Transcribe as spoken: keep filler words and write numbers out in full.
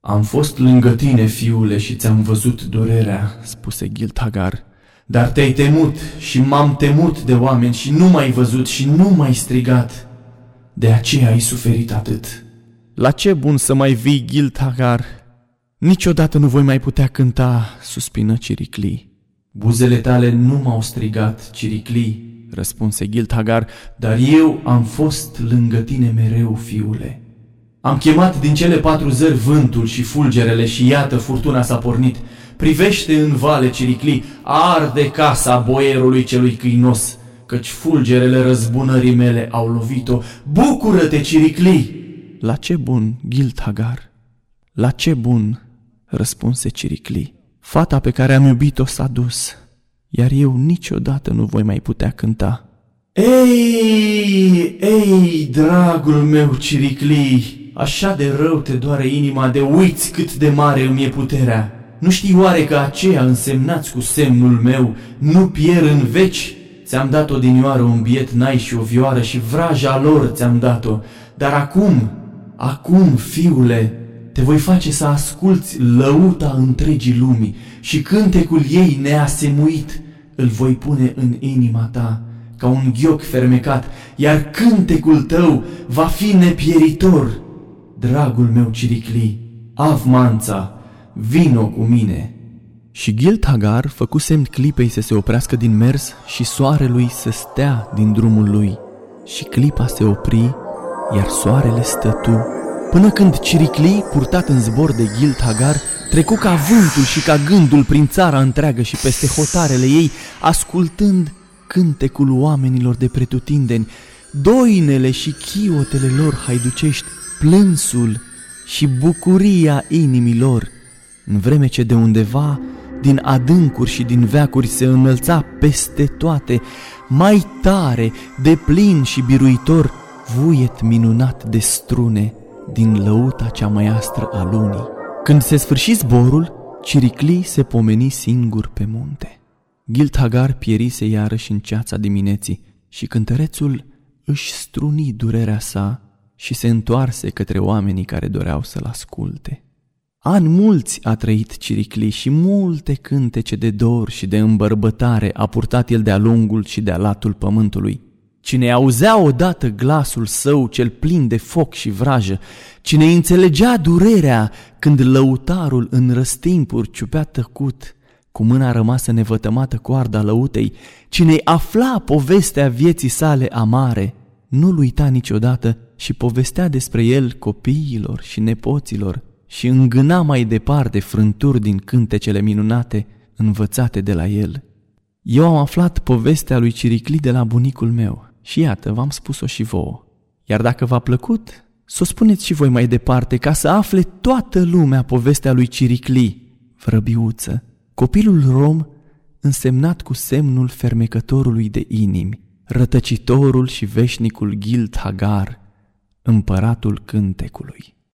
Am fost lângă tine, fiule, și ți-am văzut durerea, spuse Gilthagar, dar te-ai temut și m-am temut de oameni și nu m-ai văzut și nu m-ai strigat. De aceea ai suferit atât. La ce bun să mai vii, Gilthagar? Niciodată nu voi mai putea cânta, suspină Ciricli. Buzele tale nu m-au strigat, Ciricli, răspunse Gilthagar, dar eu am fost lângă tine mereu, fiule. Am chemat din cele patru zări vântul și fulgerele și iată furtuna s-a pornit. Privește în vale, Ciricli, arde casa boierului celui câinos, căci fulgerele răzbunării mele au lovit-o. Bucură-te, Ciricli! La ce bun, Gilthagar? La ce bun, răspunse Ciricli. Fata pe care am iubit-o s-a dus, iar eu niciodată nu voi mai putea cânta. Ei, ei, dragul meu, Ciricli, așa de rău te doare inima de uiți cât de mare îmi e puterea. Nu știi oare că aceia însemnați cu semnul meu nu pierd în veci? Ți-am dat odinioară un biet nai și o vioară și vraja lor ți-am dat-o, dar acum, acum, fiule, te voi face să asculți lăuta întregii lumii și cântecul ei neasemuit îl voi pune în inima ta ca un ghioc fermecat, iar cântecul tău va fi nepieritor. Dragul meu, Ciricli, Avmanța, vino cu mine. Și Gilthagar făcu semn clipei să se oprească din mers și soarelui să stea din drumul lui. Și clipa se opri, iar soarele stătu, până când Ciricli, purtat în zbor de Gilthagar, trecu ca vântul și ca gândul prin țara întreagă și peste hotarele ei, ascultând cântecul oamenilor de pretutindeni, doinele și chiotele lor haiducești, plânsul și bucuria inimilor, în vreme ce de undeva, din adâncuri și din veacuri se înălța peste toate, mai tare, de plin și biruitor, vuiet minunat de strune din lăuta cea mai astră a lunii. Când se sfârși zborul, Ciricli se pomeni singur pe munte. Gilthagar pierise iarăși în ceața dimineții și cântărețul își struni durerea sa și se întoarse către oamenii care doreau să-l asculte. Ani mulți a trăit Ciricli și multe cântece de dor și de îmbărbătare a purtat el de-a lungul și de-a latul pământului. Cine auzea odată glasul său cel plin de foc și vrajă, cine înțelegea durerea când lăutarul în răstimpuri ciupea tăcut, cu mâna rămasă nevătămată coarda lăutei, cine afla povestea vieții sale amare, nu-l uita niciodată și povestea despre el copiilor și nepoților și îngâna mai departe frânturi din cântecele minunate învățate de la el. Eu am aflat povestea lui Ciricli de la bunicul meu și iată, v-am spus-o și vouă. Iar dacă v-a plăcut, s-o spuneți și voi mai departe, ca să afle toată lumea povestea lui Ciricli, vrăbiuță, copilul rom însemnat cu semnul fermecătorului de inimi, rătăcitorul și veșnicul Gilthagar, împăratul cântecului.